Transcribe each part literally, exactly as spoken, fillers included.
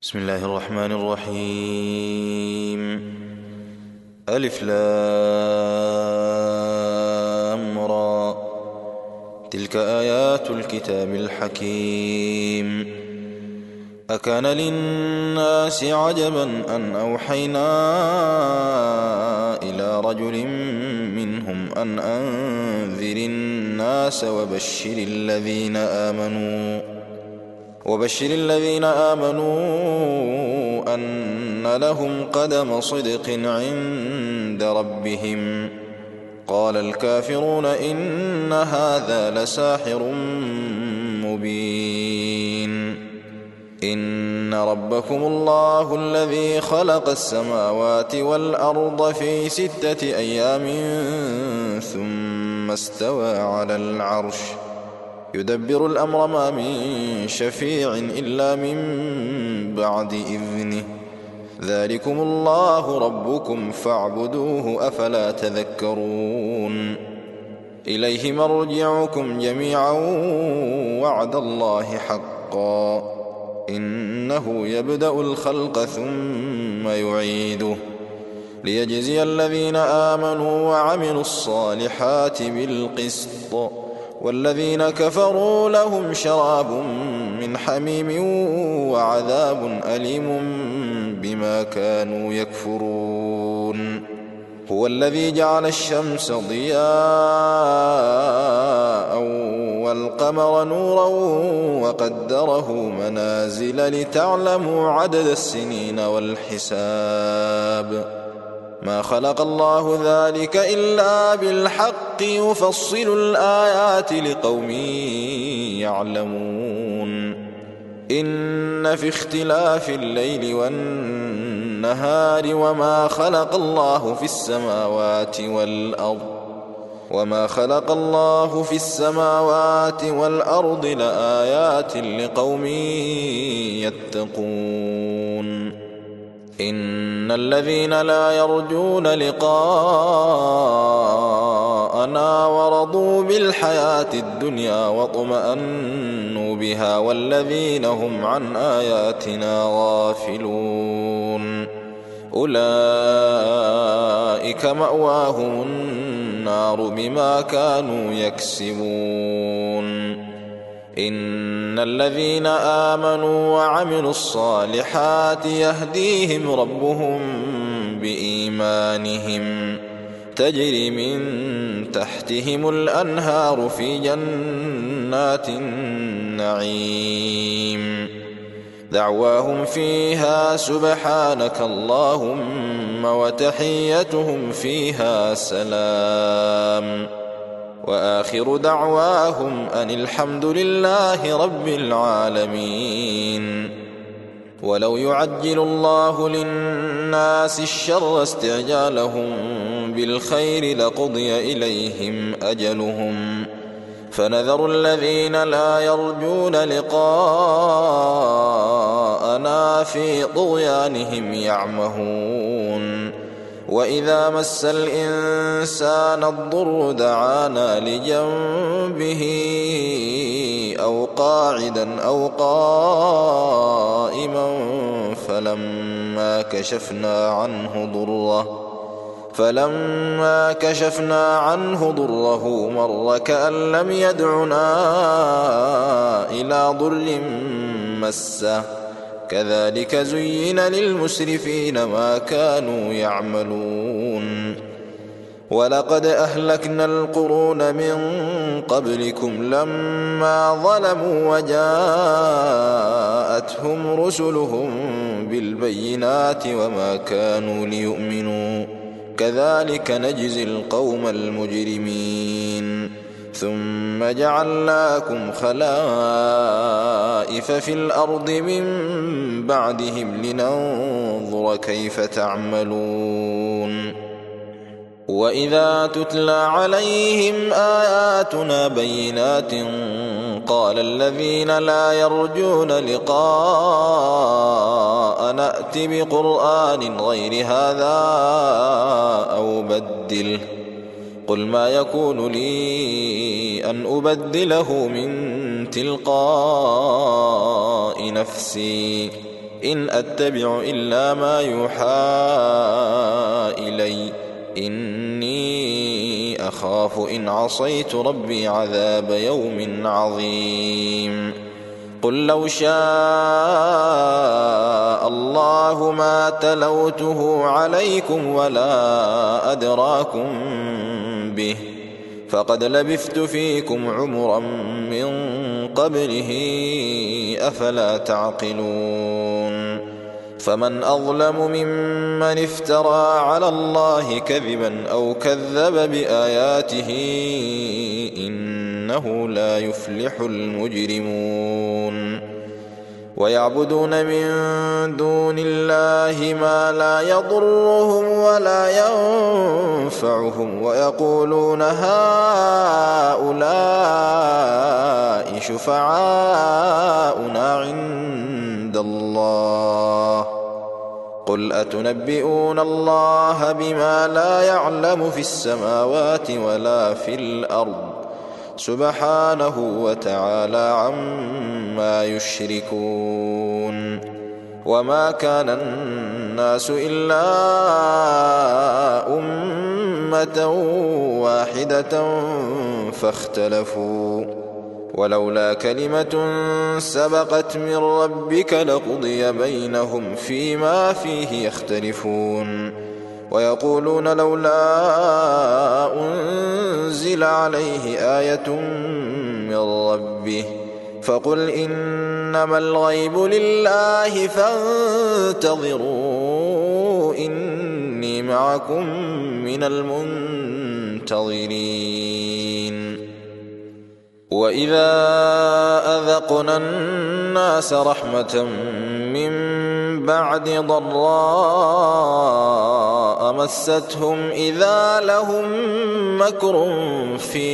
بسم الله الرحمن الرحيم. ألف لام را. تلك آيات الكتاب الحكيم. أكان للناس عجبا أن أوحينا إلى رجل منهم أن أنذر الناس وبشر الذين آمنوا وبشر الذين آمنوا أن لهم قدم صدق عند ربهم. قال الكافرون إن هذا لساحر مبين. إن ربكم الله الذي خلق السماوات والأرض في ستة أيام ثم استوى على العرش يدبر الأمر ما من شفيع إلا من بعد إذنه. ذلكم الله ربكم فاعبدوه أفلا تذكرون. إليه مرجعكم جميعا وعد الله حقا إنه يبدأ الخلق ثم يعيده ليجزي الذين آمنوا وعملوا الصالحات بالقسط والذين كفروا لهم شراب من حميم وعذاب أليم بما كانوا يكفرون. هو الذي جعل الشمس ضياء والقمر نورا وقدره منازل لتعلموا عدد السنين والحساب. ما خلق الله ذلك إلا بالحق يفصل الآيات لقوم يعلمون. إن في اختلاف الليل والنهار وما خلق الله في السماوات والأرض وما خلق الله في السماوات والأرض لآيات لقوم يتقون. إن الذين لا يرجون لقاءنا ورضوا بالحياة الدنيا واطمأنوا بها والذين هم عن آياتنا غافلون أولئك مأواهم النار بما كانوا يكسبون. إن الذين آمنوا وعملوا الصالحات يهديهم ربهم بإيمانهم تجري من تحتهم الأنهار في جنات النعيم دعواهم فيها سبحانك اللهم وتحيتهم فيها سلام وآخر دعواهم أن الحمد لله رب العالمين. ولو يعجل الله للناس الشر استعجالهم بالخير لقضي إليهم أجلهم فنذر الذين لا يرجون لقاءنا في طغيانهم يعمهون. وإذا مس الإنسان الضر دعانا لجنبه أو قاعدا أو قائما فلما كشفنا عنه ضره فلما كشفنا عنه ضره مر كأن لم يدعنا إلى ضر مسه كذلك زين للمسرفين ما كانوا يعملون. ولقد أهلكنا القرون من قبلكم لما ظلموا وجاءتهم رسلهم بالبينات وما كانوا ليؤمنوا كذلك نجزي القوم المجرمين. ثم جعلناكم خلائف في الأرض من بعدهم لننظر كيف تعملون. وإذا تتلى عليهم آياتنا بينات قال الذين لا يرجون لقاءنا ائت بقرآن غير هذا أو بدله قل ما يكون لي أن أبدله من تلقاء نفسي إن أتبع إلا ما يوحى إلي إني أخاف إن عصيت ربي عذاب يوم عظيم قل لو شاء الله ما تلوته عليكم ولا أدراكم به فقد لبثت فيكم عمرا من قبله أفلا تعقلون فمن أظلم ممن افترى على الله كذبا أو كذب بآياته إنه لا يفلح المجرمون ويعبدون من دون الله ما لا يضرهم ولا ينفعهم ويقولون هؤلاء شفعاؤنا عند الله قل أتنبئون الله بما لا يعلم في السماوات ولا في الأرض سبحانه وتعالى عما يشركون وما كان الناس إلا أمة واحدة فاختلفوا ولولا كلمة سبقت من ربك لقضي بينهم فيما فيه يختلفون ويقولون لولا أنزل عليه آية من ربه فقل إنما الغيب لله فانتظروا إني معكم من المنتظرين وإذا أذقنا الناس رحمة من بعد ضراء مستهم إذا لهم مكر في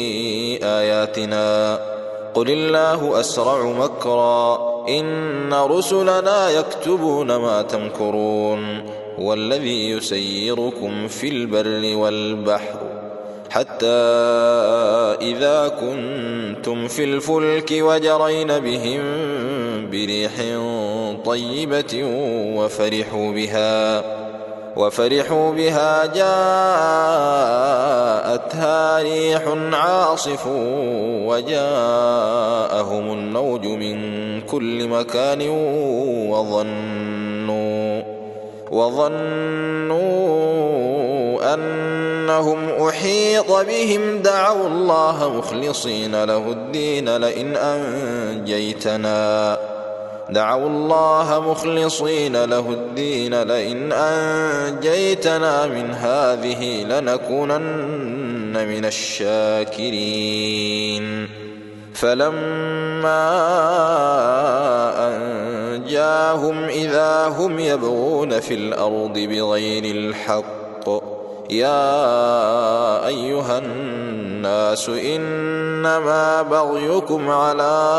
آياتنا قل الله أسرع مكرا إن رسلنا يكتبون ما تمكرون والذي يسيركم في البر والبحر حتى إذا كنتم في الفلك وجرين بهم بريح طيبة وفرحوا بها وفرحوا بها جاءتها ريح عاصف وجاءهم الموج من كل مكان وظنوا وظنوا أنهم أحيط بهم دعوا الله مخلصين له الدين لئن أنجيتنا دعوا الله مخلصين له الدين لئن أنجيتنا من هذه لنكونن من الشاكرين فلما أنجاهم إذا هم يبغون في الأرض بغير الحق يا أيها الناس إنما بغيكم على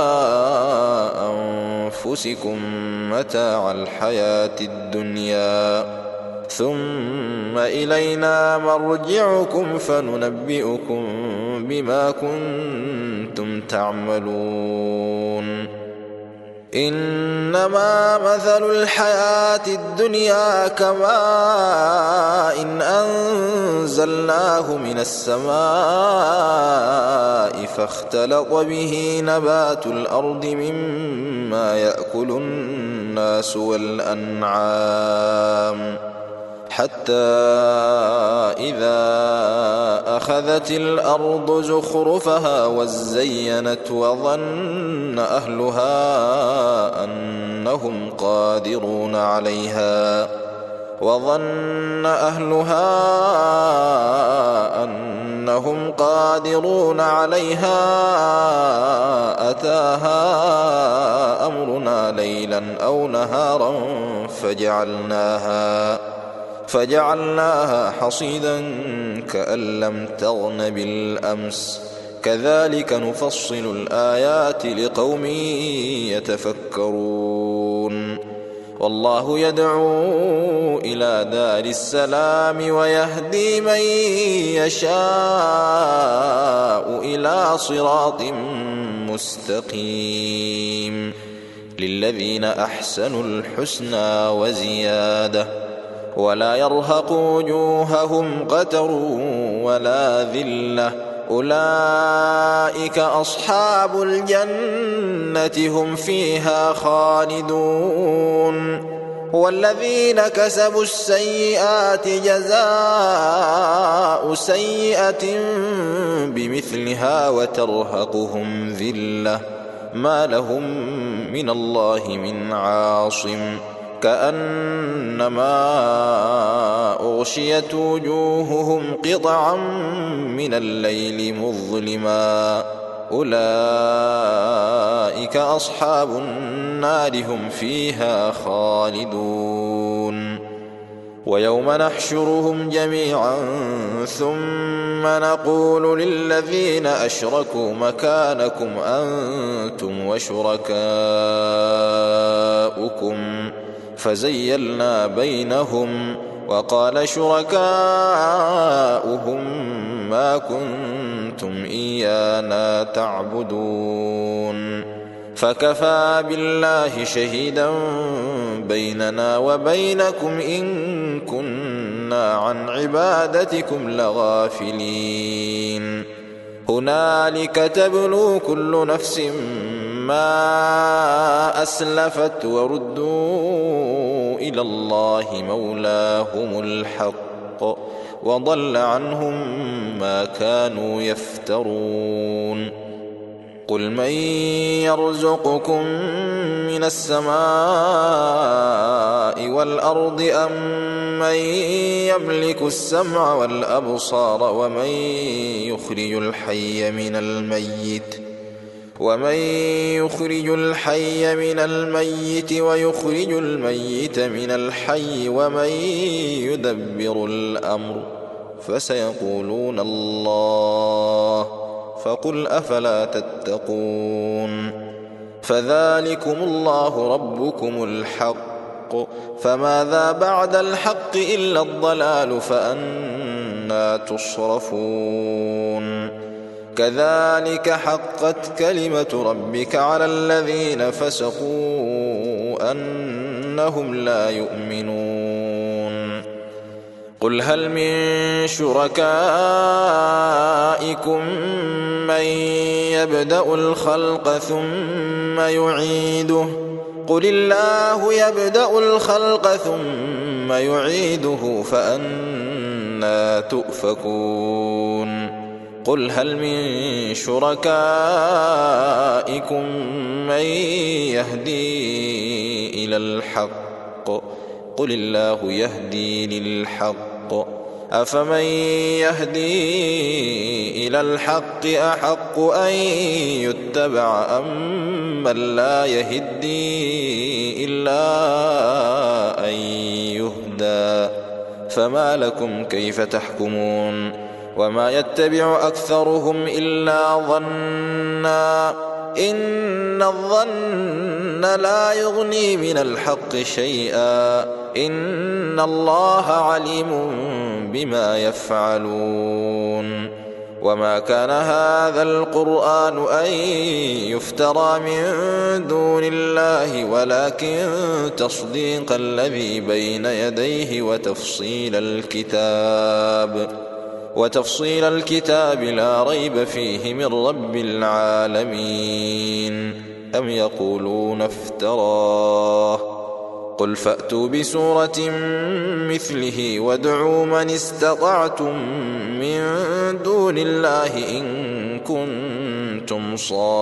أنفسكم متاع الحياة الدنيا ثم إلينا مرجعكم فننبئكم بما كنتم تعملون إنما مثل الحياة الدنيا كماء إن أنزلناه من السماء فاختلط به نبات الأرض مما يأكل الناس والأنعام حتى إذا أخذت الأرض زخرفها وزينت وظن أهلها أنهم قادرون عليها وظن أهلها أنهم قادرون عليها أتاها أمرنا ليلا أو نهارا فجعلناها فجعلناها حصيدا كأن لم تغن بالأمس كذلك نفصل الآيات لقوم يتفكرون والله يدعو إلى دار السلام ويهدي من يشاء إلى صراط مستقيم للذين أحسنوا الحسنى وزيادة ولا يرهق وجوههم قتر ولا ذلة أولئك أصحاب الجنة هم فيها خالدون والذين كسبوا السيئات جزاء سيئة بمثلها وترهقهم ذلة ما لهم من الله من عاصم كأنما أغشيت وجوههم قطعا من الليل مظلما أولئك أصحاب النار هم فيها خالدون ويوم نحشرهم جميعا ثم نقول للذين أشركوا مكانكم أنتم وشركاؤكم فزيلنا بينهم وقال شركاؤهم ما كنتم إيانا تعبدون فكفى بالله شهيدا بيننا وبينكم إن كنا عن عبادتكم لغافلين هنالك تبلو كل نفس ما أسلفت وردوا إلى الله مولاهم الحق وضل عنهم ما كانوا يفترون قل من يرزقكم من السماء والأرض أم من يملك السمع والأبصار ومن يخرج الحي من الميت ومن يخرج الحي من الميت ويخرج الميت من الحي ومن يدبر الأمر فسيقولون الله فقل أفلا تتقون فذلكم الله ربكم الحق فماذا بعد الحق إلا الضلال فأنى تصرفون كذلك حقت كلمة ربك على الذين فسقوا أنهم لا يؤمنون قل هل من شركائكم من يبدأ الخلق ثم يعيده قل الله يبدأ الخلق ثم يعيده فأنى تؤفكون قل هل من شركائكم من يهدي إلى الحق قل الله يهدي للحق أفمن يهدي إلى الحق أحق أن يتبع أم من لا يهدي إلا أن يهدى فما لكم كيف تحكمون وما يتبع أكثرهم إلا ظنا إن الظن لا يغني من الحق شيئا إن الله عليم بما يفعلون وما كان هذا القرآن أن يفترى من دون الله ولكن تصديق الذي بين يديه وتفصيل الكتاب وتفصيل الكتاب لا ريب فيه من رب العالمين أم يقولون افتراه قل فأتوا بسورة مثله وادعوا من استطعتم من دون الله إن كنتم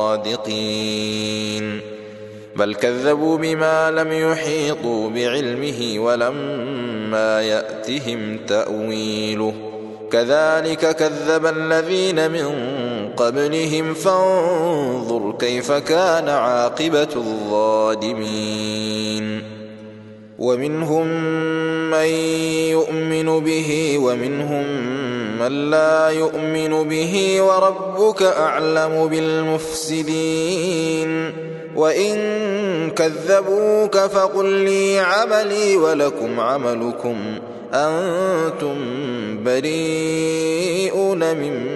صادقين بل كذبوا بما لم يحيطوا بعلمه ولما يأتهم تأويله كذلك كذب الذين من قبلهم فانظر كيف كان عاقبة الظالمين ومنهم من يؤمن به ومنهم من لا يؤمن به وربك أعلم بالمفسدين وإن كذبوك فقل لي عملي ولكم عملكم أنتم بريئون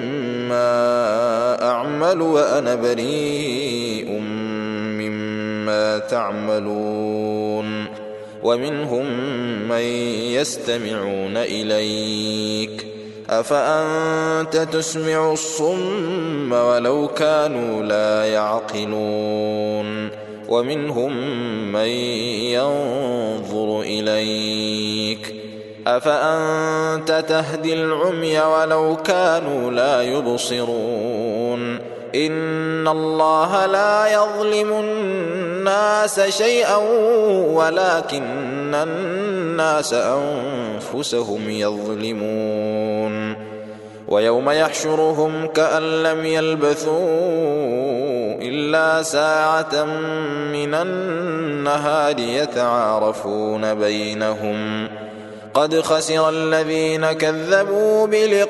مما أعمل وأنا بريء مما ما تعملون ومنهم من يستمعون إليك أفأنت تسمع الصم ولو كانوا لا يعقلون ومنهم من ينظر إليك أفأنت تهدي العمي ولو كانوا لا يبصرون إن الله لا يظلم الناس شيئا ولكن الناس أنفسهم يظلمون ويوم يحشرهم كأن لم يلبثوا إلا ساعة من النهار يتعارفون بينهم قد خسر الذين كذبوا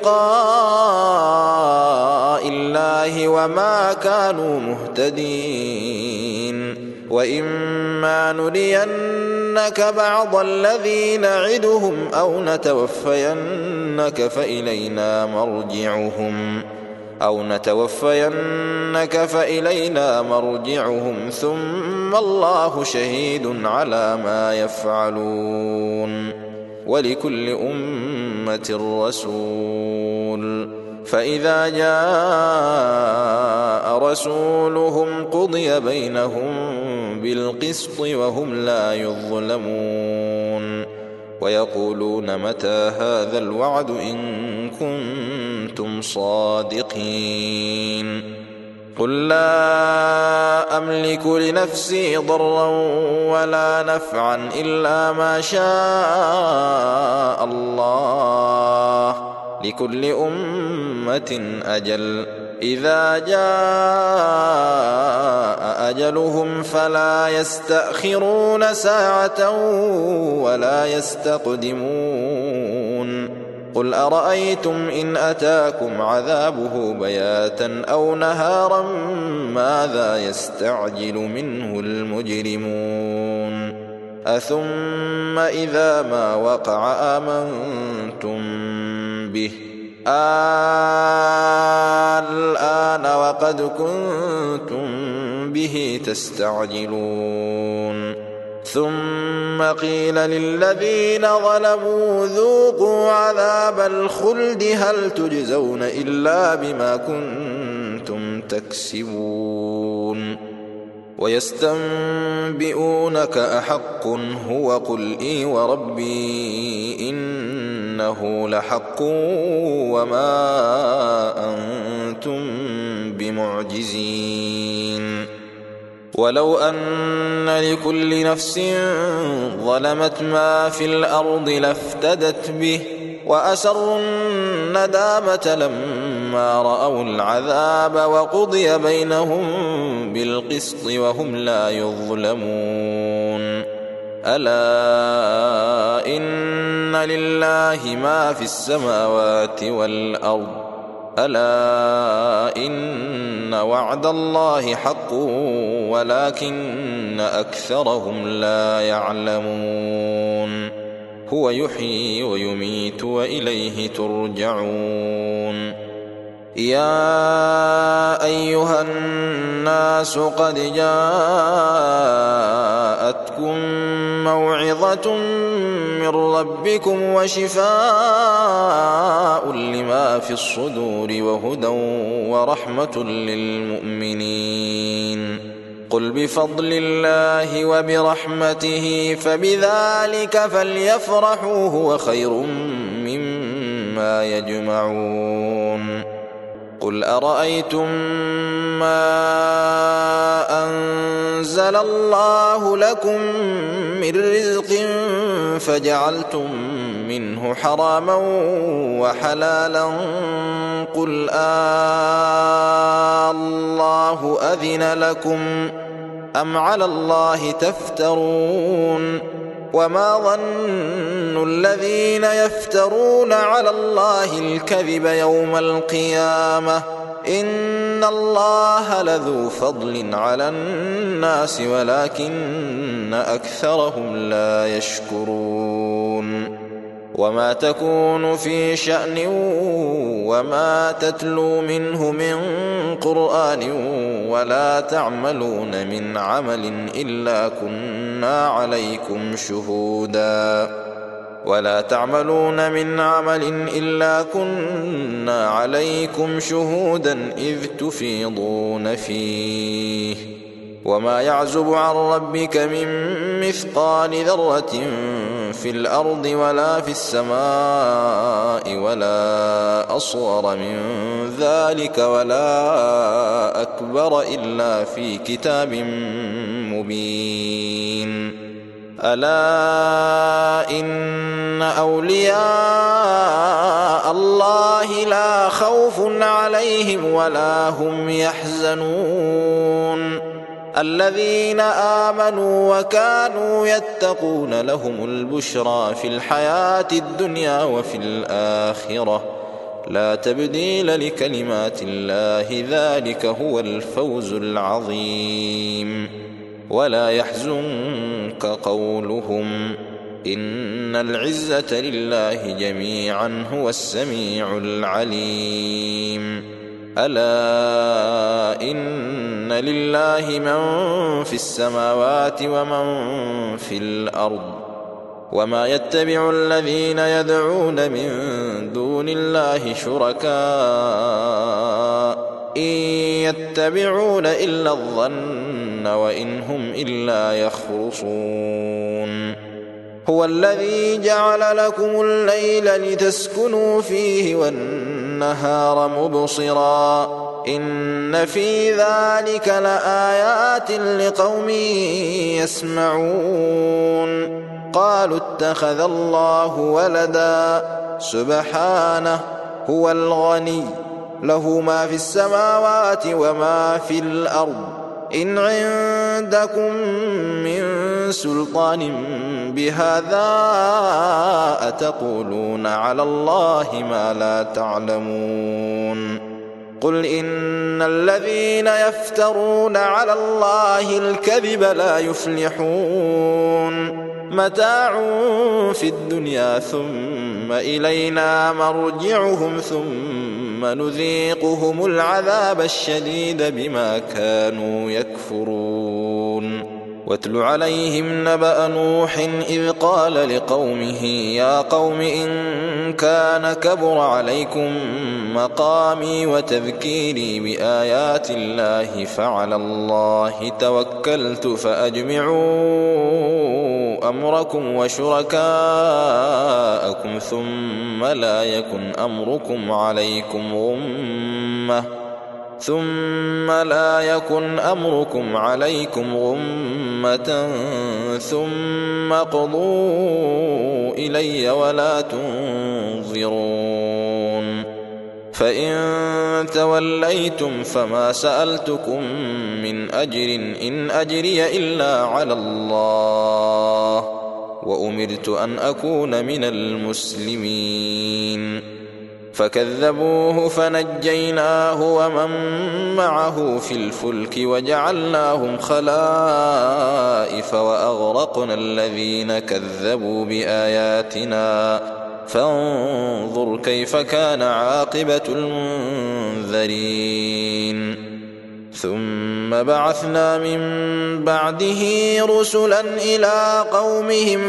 بلقاء الله وما كانوا مهتدين وإما نرينك بعض الذي نعدهم أو نتوفينك فإلينا مرجعهم أو نتوفينك فإلينا مرجعهم ثم الله شهيد على ما يفعلون ولكل أمة رسول فإذا جاء رسولهم قضي بينهم بالقسط وهم لا يظلمون ويقولون متى هذا الوعد إن كنتم صادقين قل لا أملك لنفسي ضرا ولا نفعا إلا ما شاء الله لكل أمة أجل إذا جاء أجلهم فلا يستأخرون ساعة ولا يستقدمون قل أرأيتم إن أتاكم عذابه بياتا أو نهارا ماذا يستعجل منه المجرمون أثم إذا ما وقع آمنتم به الآن وقد كنتم به تستعجلون ثم قيل للذين ظلموا ذوقوا عذاب الخلد هل تجزون إلا بما كنتم تكسبون ويستنبئونك أحق هو قل إي وربي إنه لحق وما أنتم بمعجزين ولو أن لكل نفس ظلمت ما في الأرض لافتدت به وأسروا الندامة لما رأوا العذاب وقضي بينهم بالقسط وهم لا يظلمون ألا إن لله ما في السماوات والأرض ألا إن وعد الله حق ولكن أكثرهم لا يعلمون هو يحيي ويميت وإليه ترجعون يا أيها الناس قد جاءتكم موعظة من ربكم وشفاء لما في الصدور وهدى ورحمة للمؤمنين قل بفضل الله وبرحمته فبذلك فليفرحوا هو خير مما يجمعون قل أرأيتم ما أنزل الله لكم من رزق فجعلتم منه حراما وحلالا قل آه الله أذن لكم أم على الله تفترون وما ظن الذين يفترون على الله الكذب يوم القيامة إن الله لذو فضل على الناس ولكن أكثرهم لا يشكرون وما تكون في شأن وما تتلو منه من قرآن ولا تعملون من عمل إلا كنا عليكم شهودا ولا تعملون من عمل إلا كنا عليكم شهودا إذ تفيضون فيه وما يعزب عن ربك من مثقال ذرة في الأرض ولا في السماء ولا أصغر من ذلك ولا أكبر إلا في كتاب مبين ألا إن أولياء الله لا خوف عليهم ولا هم يحزنون الذين آمنوا وكانوا يتقون لهم البشرى في الحياة الدنيا وفي الآخرة لا تبديل لكلمات الله ذلك هو الفوز العظيم ولا يحزنك قولهم إن العزة لله جميعا هو السميع العليم ألا إن لله من في السماوات ومن في الأرض وما يتبع الذين يدعون من دون الله شركاء إن يتبعون إلا الظن وإن هم إلا يخرصون هو الذي جعل لكم الليل لتسكنوا فيه والنهار مبصرا إن في ذلك لآيات لقوم يسمعون قالوا اتخذ الله ولدا سبحانه هو الغني له ما في السماوات وما في الأرض إن عندكم من سلطان بهذا أتقولون على الله ما لا تعلمون قل إن الذين يفترون على الله الكذب لا يفلحون متاع في الدنيا ثم إلينا مرجعهم ثم نذيقهم العذاب الشديد بما كانوا يكفرون واتل عليهم نبأ نوح إذ قال لقومه يا قوم إن كان كبر عليكم مقامي وتذكيري بآيات الله فعلى الله توكلت فأجمعوا أمركم وشركاءكم ثم لا يكن أمركم عليكم غمة ثم لا يكن أمركم عليكم غمة ثم قضوا إلي ولا تنظرون فإن توليتم فما سألتكم من أجر إن أجري إلا على الله وأمرت أن أكون من المسلمين فكذبوه فنجيناه ومن معه في الفلك وجعلناهم خلائف وأغرقنا الذين كذبوا بآياتنا فانظر كيف كان عاقبة المنذرين ثم بعثنا من بعده رسلا إلى قومهم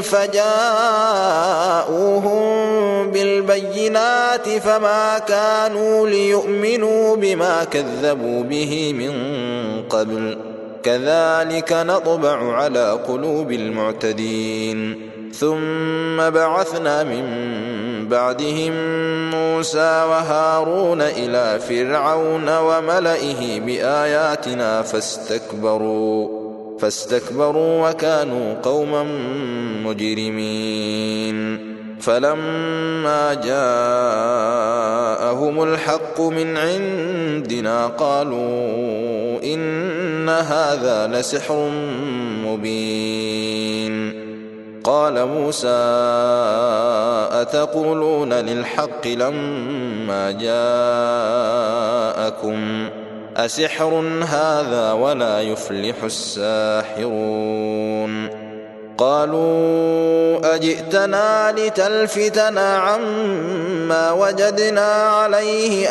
فجاءوهم بالبينات فما كانوا ليؤمنوا بما كذبوا به من قبل كذلك نطبع على قلوب المعتدين ثم بعثنا من بعدهم موسى وهارون إلى فرعون وملئه بآياتنا فاستكبروا فاستكبروا وكانوا قوما مجرمين فلما جاءهم الحق من عندنا قالوا إن هذا لسحر مبين قال موسى أتقولون للحق لما جاءكم أسحر هذا ولا يفلح الساحرون قالوا أجئتنا لتلفتنا عما وجدنا عليه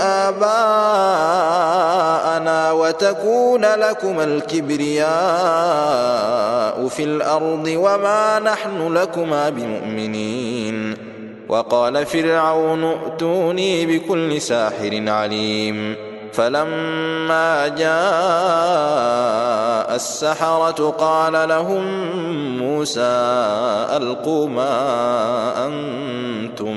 آباءنا وتكون لكما الكبرياء في الأرض وما نحن لكما بمؤمنين. وقال فرعون ائتوني بكل ساحر عليم. فلما جاء السحرة قال لهم موسى ألقوا ما أنتم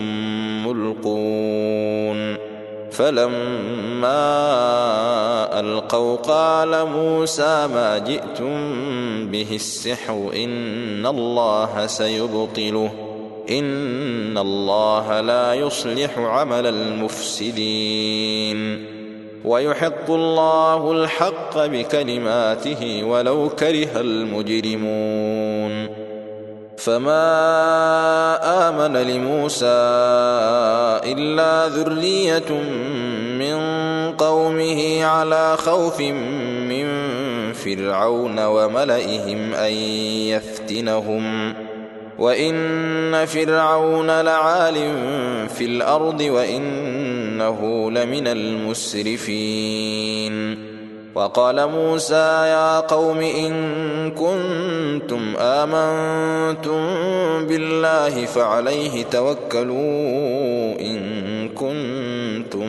ملقون. فلما ألقوا قال موسى ما جئتم به السحر إن الله سيبطله إن الله لا يصلح عمل المفسدين ويحق الله الحق بكلماته ولو كره المجرمون. فما آمن لموسى إلا ذرية من قومه على خوف من فرعون وملئهم أن يفتنهم وإن فرعون لعال في الأرض وإنه لمن المسرفين. وقال موسى يا قوم إن كنتم آمنتم بالله فعليه توكلوا إن كنتم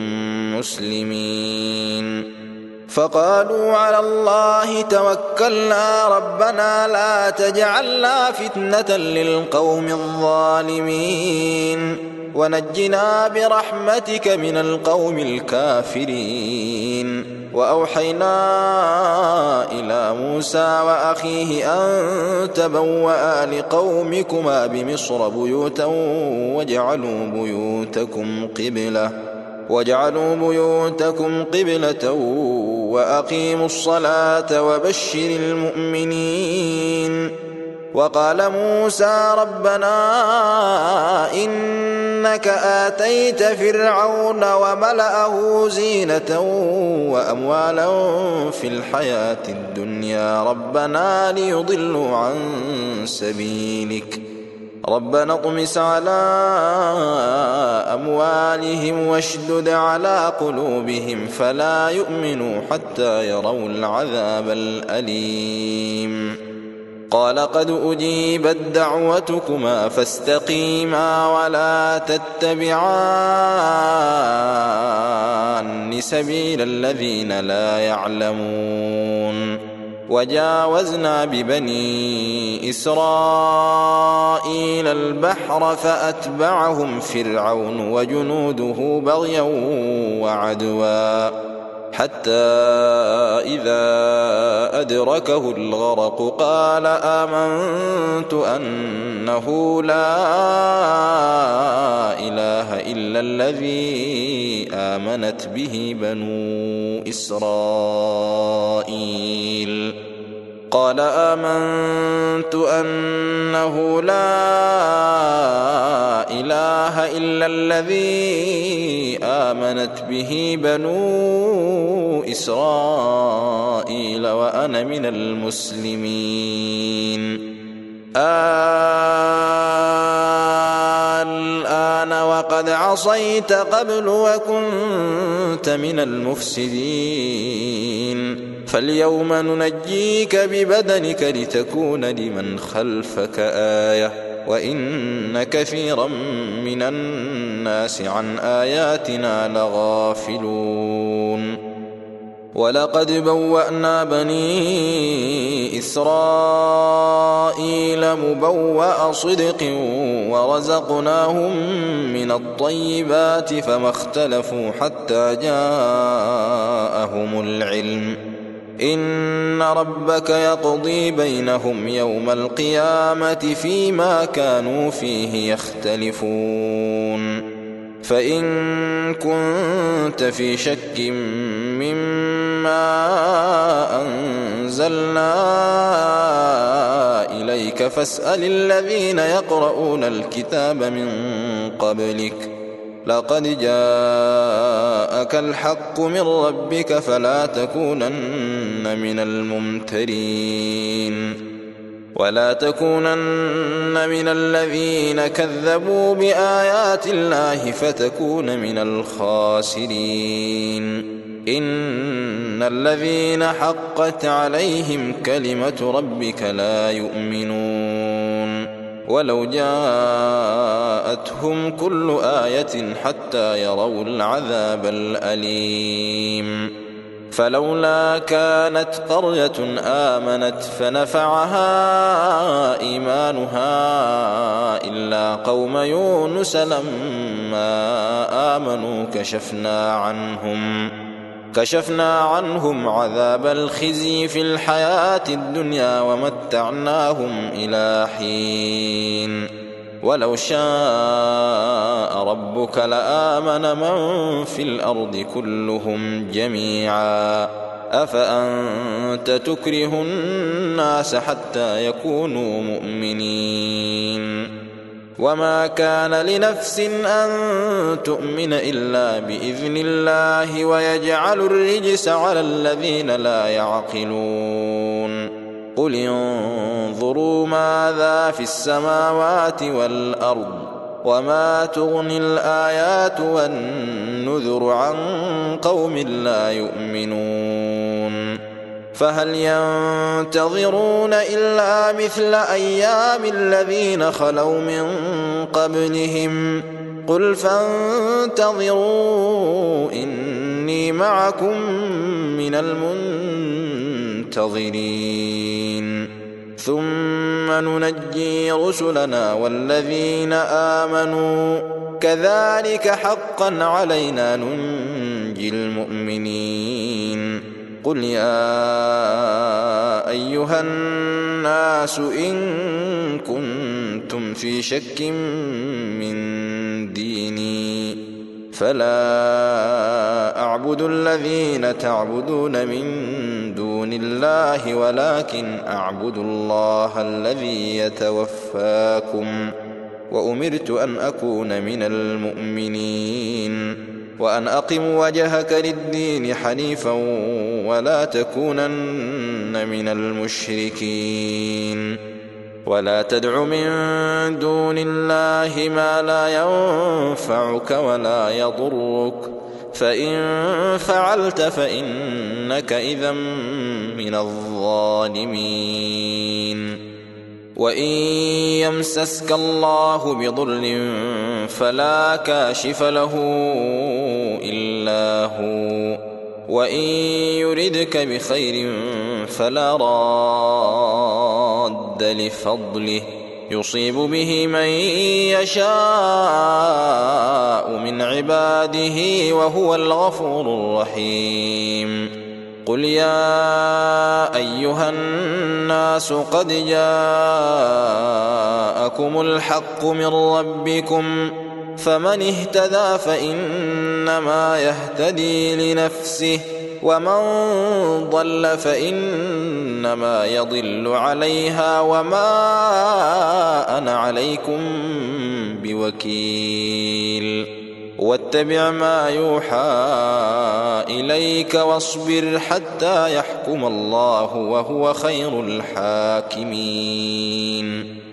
مسلمين. فقالوا على الله توكلنا ربنا لا تجعلنا فتنة للقوم الظالمين ونجنا برحمتك من القوم الكافرين. وأوحينا إلى موسى وأخيه أن تبوأ لقومكما بمصر بيوتا واجعلوا بيوتكم قبلة واجعلوا بيوتكم قبلة وأقيموا الصلاة وبشر المؤمنين. وقال موسى ربنا إنك آتيت فرعون وملأه زينة وأموالا في الحياة الدنيا ربنا ليضلوا عن سبيلك ربنا اطمس على أموالهم واشدد على قلوبهم فلا يؤمنوا حتى يروا العذاب الأليم. قال قد أجيبت دعوتكما فاستقيما ولا تتبعان سبيل الذين لا يعلمون. وجاوزنا ببني إسرائيل البحر فأتبعهم فرعون وجنوده بغيا وعدوا حتى إذا أدركه الغرق قال آمنت أنه لا إله إلا الذي آمنت به بنو إسرائيل. قال آمنت أنه لا إله إلا الذي آمنت به بنو إسرائيل وأنا من المسلمين. الآن وقد عصيت قبل وكنت من المفسدين فاليوم ننجيك ببدنك لتكون لمن خلفك آية وإن كثيرا من الناس عن آياتنا لغافلون. ولقد بوأنا بني إسرائيل مبوأ صدق ورزقناهم من الطيبات فما اختلفوا حتى جاءهم العلم إن ربك يقضي بينهم يوم القيامة فيما كانوا فيه يختلفون. فإن كنت في شك مما أنزلنا إليك فاسأل الذين يقرؤون الكتاب من قبلك لقد جاءك الحق من ربك فلا تكونن من الممترين. ولا تكونن من الذين كذبوا بآيات الله فتكون من الخاسرين إن الذين حقت عليهم كلمة ربك لا يؤمنون ولو جاءتهم كل آية حتى يروا العذاب الأليم فلولا كانت قرية آمنت فنفعها إيمانها إلا قوم يونس لما آمنوا كشفنا عنهم كشفنا عنهم عذاب الخزي في الحياة الدنيا ومتعناهم إلى حين ولو شاء ربك لآمن من في الأرض كلهم جميعا أفأنت تكره الناس حتى يكونوا مؤمنين وما كان لنفس أن تؤمن إلا بإذن الله ويجعل الرجس على الذين لا يعقلون قل انظروا ماذا في السماوات والأرض وما تغني الآيات والنذر عن قوم لا يؤمنون فهل ينتظرون إلا مثل أيام الذين خلوا من قبلهم قل فانتظروا إني معكم من المنتظرين ثم ننجي رسلنا والذين آمنوا كذلك حقا علينا ننجي المؤمنين قل يا أيها الناس إن كنتم في شك من ديني فلا أعبد الذين تعبدون من دون الله ولكن أعبد الله الذي يتوفاكم وأمرت أن أكون من المؤمنين وأن أقم وجهك للدين حنيفا ولا تكونن من المشركين ولا تدع من دون الله ما لا ينفعك ولا يضرك فإن فعلت فإنك إذا من الظالمين وإن يمسسك الله بضر فلا كاشف له إلا هو وإن يردك بخير فلا راد لفضله يصيب به من يشاء من عباده وهو الغفور الرحيم قل يا أيها الناس قد جاءكم الحق من ربكم فمن اهتدى فإنما يهتدي لنفسه ومن ضل فإنما يضل عليها وما أنا عليكم بوكيل واتبع ما يوحى إليك واصبر حتى يحكم الله وهو خير الحاكمين